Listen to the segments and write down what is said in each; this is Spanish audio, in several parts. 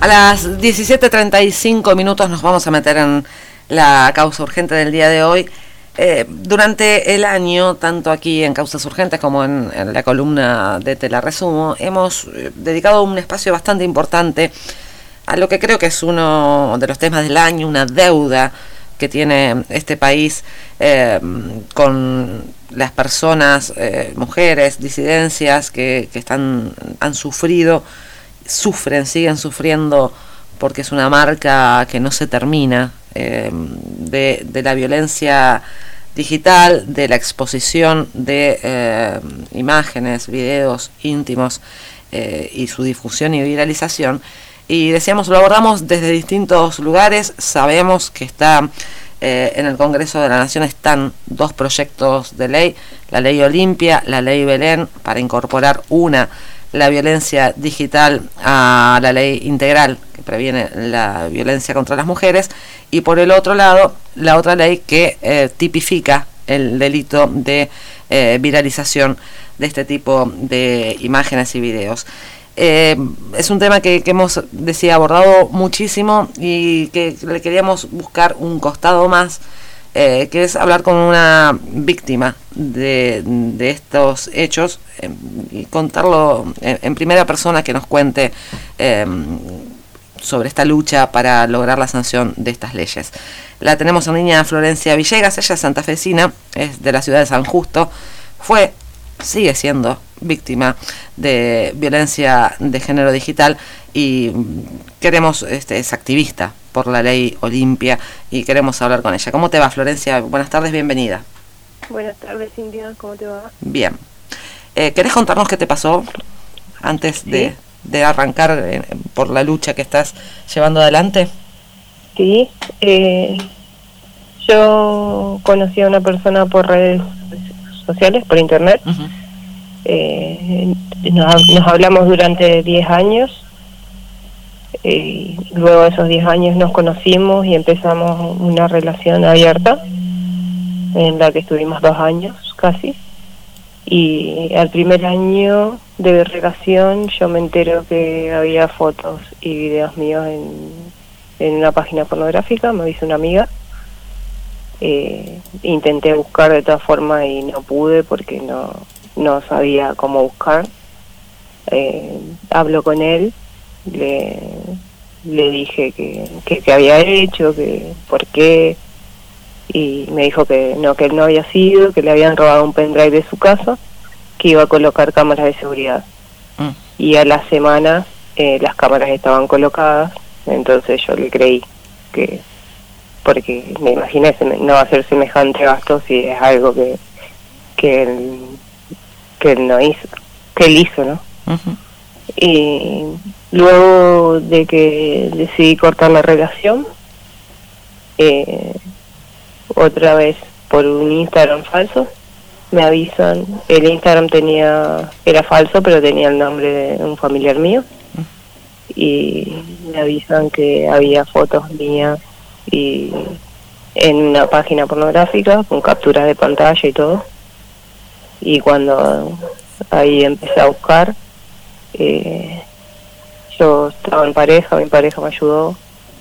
A las 17:35 nos vamos a meter en la causa urgente del día de hoy. Durante el año, tanto aquí en Causas Urgentes como en la columna de Te la Resumo, hemos dedicado un espacio bastante importante a lo que creo que es uno de los temas del año, una deuda que tiene este país con las personas, mujeres, disidencias que han sufrido, siguen sufriendo, porque es una marca que no se termina, de la violencia digital, de la exposición de imágenes, videos íntimos y su difusión y viralización. Y decíamos, lo abordamos desde distintos lugares. Sabemos que está en el Congreso de la Nación están dos proyectos de ley, la ley Olimpia, la ley Belén, para incorporar la violencia digital a la ley integral que previene la violencia contra las mujeres, y por el otro lado la otra ley que tipifica el delito de viralización de este tipo de imágenes y videos. Es un tema que hemos abordado muchísimo y que le queríamos buscar un costado más, que es hablar con una víctima de estos hechos y contarlo en primera persona, que nos cuente sobre esta lucha para lograr la sanción de estas leyes. La tenemos en línea Florencia Villegas. Ella es santafesina, es de la ciudad de San Justo, sigue siendo víctima de violencia de género digital y es activista por la ley Olimpia y queremos hablar con ella. ¿Cómo te va, Florencia? Buenas tardes, bienvenida. Buenas tardes, Cintia, ¿cómo te va? Bien. ¿Querés contarnos qué te pasó antes de arrancar por la lucha que estás llevando adelante? Sí, yo conocí a una persona por redes sociales, por internet. Uh-huh. Nos hablamos durante 10 años. Luego de esos 10 años nos conocimos y empezamos una relación abierta en la que estuvimos 2 años casi, y al primer año de relación yo me entero que había fotos y videos míos en una página pornográfica. Me avisa una amiga. Intenté buscar de todas formas y no pude porque no sabía cómo buscar. Hablo con él, le dije que había hecho, que por qué, y me dijo que él no había sido, que le habían robado un pendrive de su casa, que iba a colocar cámaras de seguridad. Y a la semana las cámaras estaban colocadas. Entonces yo le creí, porque me imaginé no va a ser semejante gasto si es algo que él no hizo, que él hizo, ¿no? Uh-huh. Y luego de que decidí cortar la relación, otra vez por un Instagram falso, me avisan. El Instagram era falso, pero tenía el nombre de un familiar mío, y me avisan que había fotos mías y en una página pornográfica con capturas de pantalla y todo. Y cuando ahí empecé a buscar, yo estaba en pareja, mi pareja me ayudó,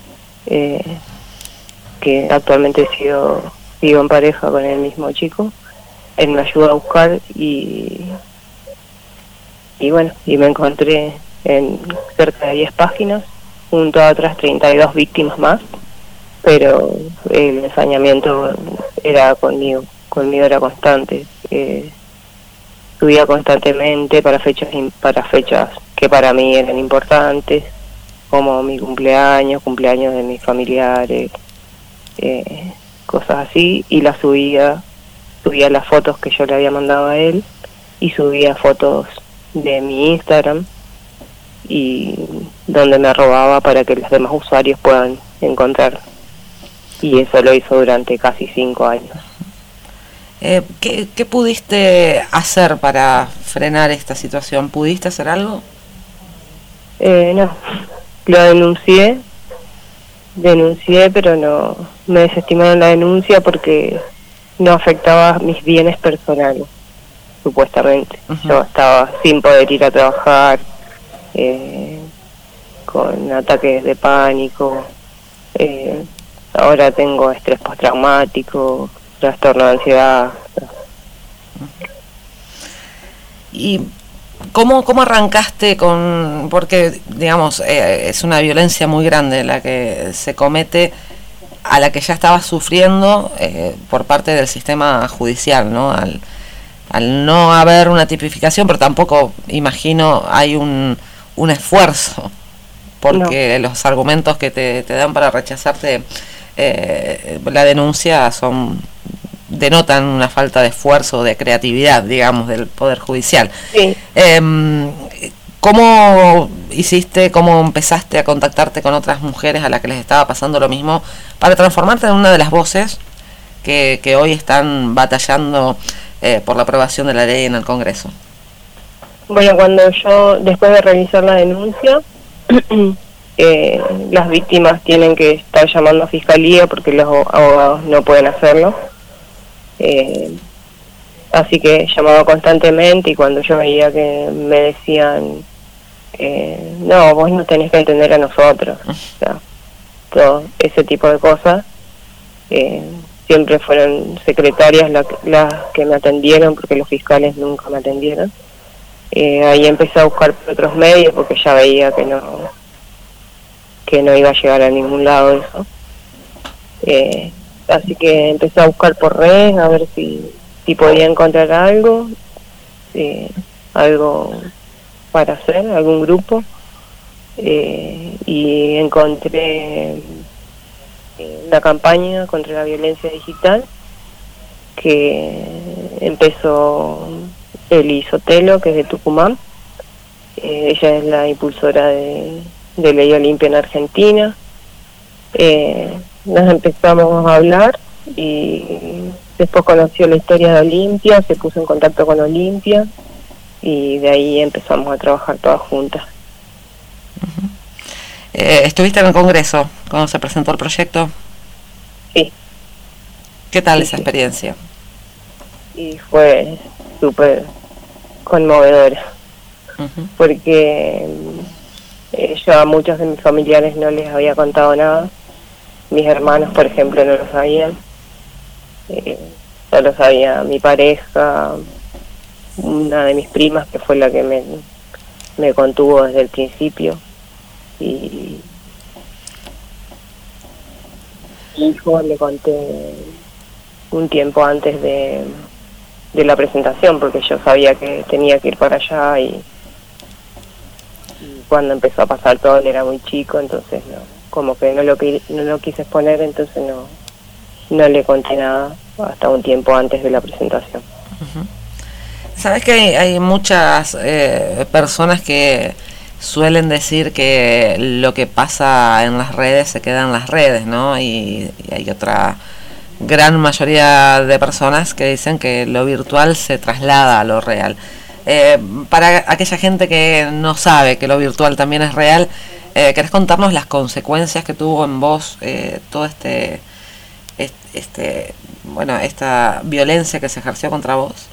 que actualmente sigo en pareja con el mismo chico. Él me ayudó a buscar y bueno, y me encontré en cerca de 10 páginas, junto a otras 32 víctimas más, pero el ensañamiento era conmigo era constante. Subía constantemente para fechas que para mí eran importantes, como mi cumpleaños de mis familiares, cosas así, y subía las fotos que yo le había mandado a él, y subía fotos de mi Instagram, y donde me robaba para que los demás usuarios puedan encontrar. Y eso lo hizo durante casi 5 años. ¿Qué pudiste hacer para frenar esta situación? ¿Pudiste hacer algo? No, lo denuncié, pero no, me desestimaron la denuncia porque no afectaba mis bienes personales, supuestamente. Uh-huh. Yo estaba sin poder ir a trabajar, con ataques de pánico. Ahora tengo estrés postraumático, trastorno de ansiedad. ¿Y cómo arrancaste con...? Porque, digamos, es una violencia muy grande la que se comete, a la que ya estabas sufriendo por parte del sistema judicial, ¿no? Al no haber una tipificación, pero tampoco, imagino, hay un esfuerzo, porque no. Los argumentos que te dan para rechazarte la denuncia denotan una falta de esfuerzo, de creatividad, digamos, del Poder Judicial. Sí. ¿Cómo hiciste, cómo empezaste a contactarte con otras mujeres a las que les estaba pasando lo mismo para transformarte en una de las voces que hoy están batallando por la aprobación de la ley en el Congreso? Bueno, cuando yo, después de realizar la denuncia, las víctimas tienen que estar llamando a Fiscalía porque los abogados no pueden hacerlo. Así que llamaba constantemente, y cuando yo veía que me decían, no, vos no tenés que entender a nosotros, o sea, todo ese tipo de cosas, siempre fueron secretarias las que me atendieron, porque los fiscales nunca me atendieron. Ahí empecé a buscar por otros medios porque ya veía que no iba a llegar a ningún lado eso. Así que empecé a buscar por redes a ver si podía encontrar algo para hacer, algún grupo, y encontré una campaña contra la violencia digital que empezó Eli Sotelo, que es de Tucumán. Ella es la impulsora de Ley Olimpia en Argentina. Nos empezamos a hablar y después conoció la historia de Olimpia, se puso en contacto con Olimpia y de ahí empezamos a trabajar todas juntas. Uh-huh. ¿Estuviste en el Congreso cuando se presentó el proyecto? Sí. ¿Qué tal esa experiencia? Y fue súper conmovedora, uh-huh, porque yo a muchos de mis familiares no les había contado nada. Mis hermanos, por ejemplo, no lo sabían. Solo sabía mi pareja, una de mis primas, que fue la que me contuvo desde el principio. Y mi hijo le conté un tiempo antes de la presentación, porque yo sabía que tenía que ir para allá, y cuando empezó a pasar todo él era muy chico, entonces como que no lo quise exponer, entonces no le conté nada hasta un tiempo antes de la presentación. Uh-huh. Sabes que hay muchas personas que suelen decir que lo que pasa en las redes se queda en las redes, ¿no? Y hay otra gran mayoría de personas que dicen que lo virtual se traslada a lo real. Para aquella gente que no sabe que lo virtual también es real, ¿querés contarnos las consecuencias que tuvo en vos todo esta violencia que se ejerció contra vos?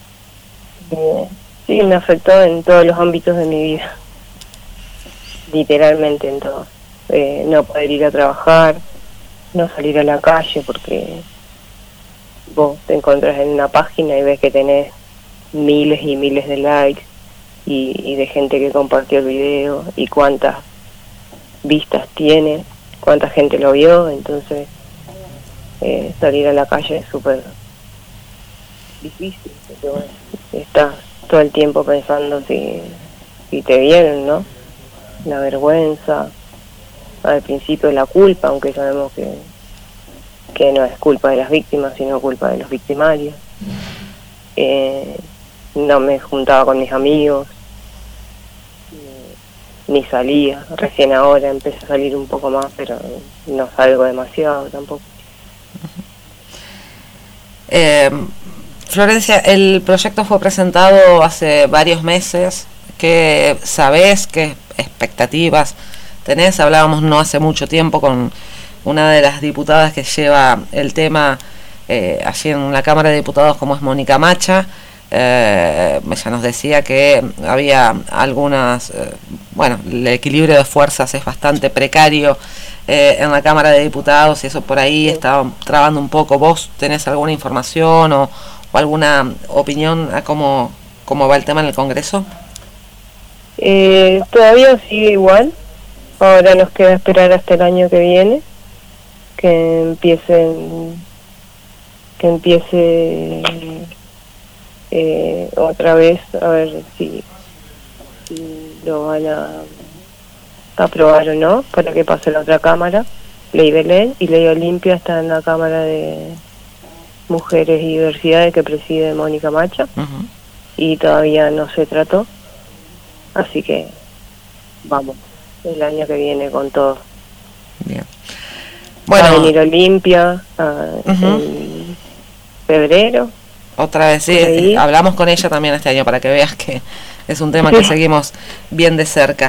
Sí, me afectó en todos los ámbitos de mi vida, literalmente en todo. No poder ir a trabajar, no salir a la calle, porque vos te encontrás en una página y ves que tenés miles y miles de likes y de gente que compartió el video, y cuántas vistas tiene, cuánta gente lo vio. Entonces salir a la calle es súper difícil, porque bueno, estás todo el tiempo pensando si te vieron, ¿no? La vergüenza, al principio la culpa, aunque sabemos que no es culpa de las víctimas, sino culpa de los victimarios. No me juntaba con mis amigos, ni salía. Recién ahora empecé a salir un poco más, pero no salgo demasiado tampoco. Florencia, el proyecto fue presentado hace varios meses. ¿Qué sabés? ¿Qué expectativas tenés? Hablábamos no hace mucho tiempo con una de las diputadas que lleva el tema allí en la Cámara de Diputados, como es Mónica Macha. ella nos decía que había algunas, bueno, el equilibrio de fuerzas es bastante precario en la Cámara de Diputados y eso por ahí estaba trabando un poco. ¿Vos tenés alguna información o alguna opinión a cómo va el tema en el Congreso? Todavía sigue igual. Ahora nos queda esperar hasta el año que viene que empiece otra vez, a ver si lo van a aprobar o no, para que pase la otra cámara. Ley Belén y Ley Olimpia está en la Cámara de Mujeres y Diversidades que preside Mónica Macha. Uh-huh. Y todavía no se trató, así que vamos el año que viene con todo. Bien. Bueno, va a venir Olimpia en febrero. Otra vez, sí, hablamos con ella también este año para que veas que es un tema que seguimos bien de cerca.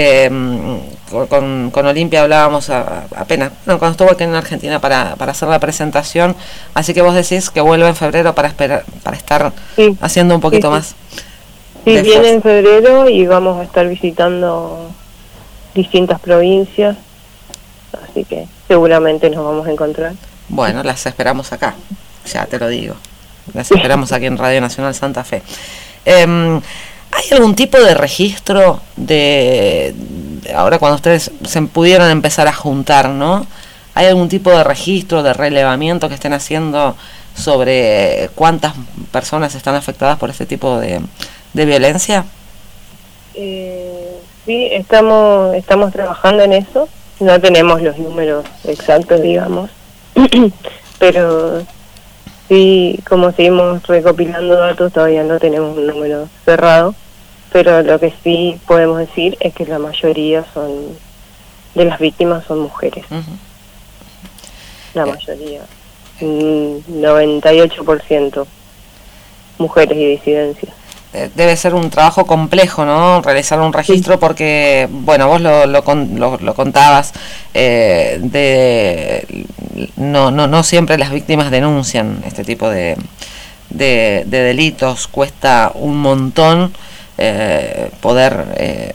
Con Olimpia hablábamos apenas, cuando estuvo aquí en Argentina para hacer la presentación, así que vos decís que vuelve en febrero para estar haciendo un poquito más. Sí, viene en febrero y vamos a estar visitando distintas provincias, así que seguramente nos vamos a encontrar. Bueno, las esperamos acá, ya te lo digo. Las esperamos aquí en Radio Nacional Santa Fe. ¿Hay algún tipo de registro de ahora cuando ustedes se pudieron empezar a juntar, ¿no? ¿Hay algún tipo de registro, de relevamiento que estén haciendo sobre cuántas personas están afectadas por este tipo de violencia? Sí, estamos trabajando en eso. No tenemos los números exactos, digamos, pero sí, como seguimos recopilando datos, todavía no tenemos un número cerrado, pero lo que sí podemos decir es que la mayoría de las víctimas son mujeres. Uh-huh. La mayoría, 98% mujeres y disidencias. Debe ser un trabajo complejo, ¿no? Realizar un registro porque, bueno, vos lo contabas, no siempre las víctimas denuncian este tipo de delitos. Cuesta un montón poder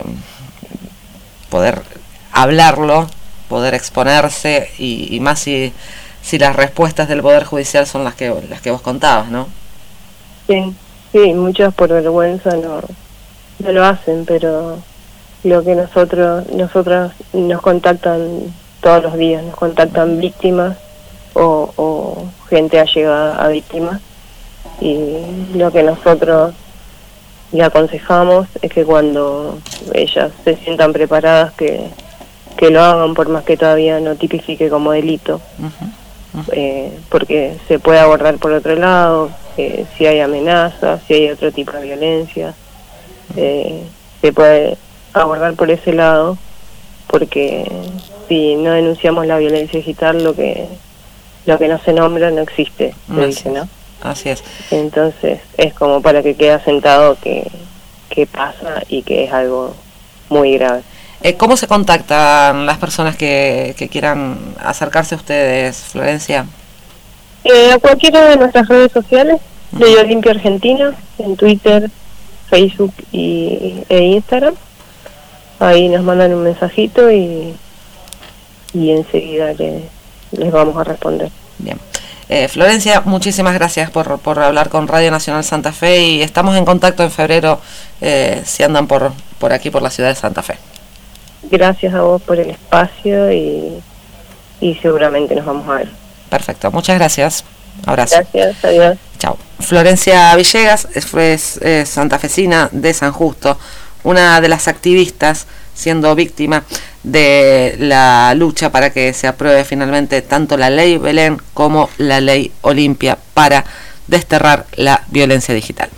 hablarlo, poder exponerse y más si las respuestas del Poder Judicial son las que vos contabas, ¿no? Sí, muchos por vergüenza no lo hacen, pero lo que nosotras nos contactan todos los días, nos contactan víctimas o gente allegada a víctimas, y lo que nosotros le aconsejamos es que cuando ellas se sientan preparadas que lo hagan, por más que todavía no tipifique como delito. Uh-huh. Porque se puede abordar por otro lado, si hay amenazas, si hay otro tipo de violencia, se puede abordar por ese lado, porque si no denunciamos la violencia digital, lo que no se nombra no existe, se dice, ¿no? Así es. Entonces es como para que quede asentado que pasa y que es algo muy grave. ¿Cómo se contactan las personas que quieran acercarse a ustedes, Florencia? A cualquiera de nuestras redes sociales, Ley Olimpia Argentina, en Twitter, Facebook e Instagram. Ahí nos mandan un mensajito y enseguida les vamos a responder. Bien. Florencia, muchísimas gracias por hablar con Radio Nacional Santa Fe y estamos en contacto en febrero si andan por aquí, por la ciudad de Santa Fe. Gracias a vos por el espacio y seguramente nos vamos a ver. Perfecto, muchas gracias. Abrazo. Gracias, adiós. Chao. Florencia Villegas es santafesina de San Justo, una de las activistas siendo víctima de la lucha para que se apruebe finalmente tanto la ley Belén como la ley Olimpia para desterrar la violencia digital.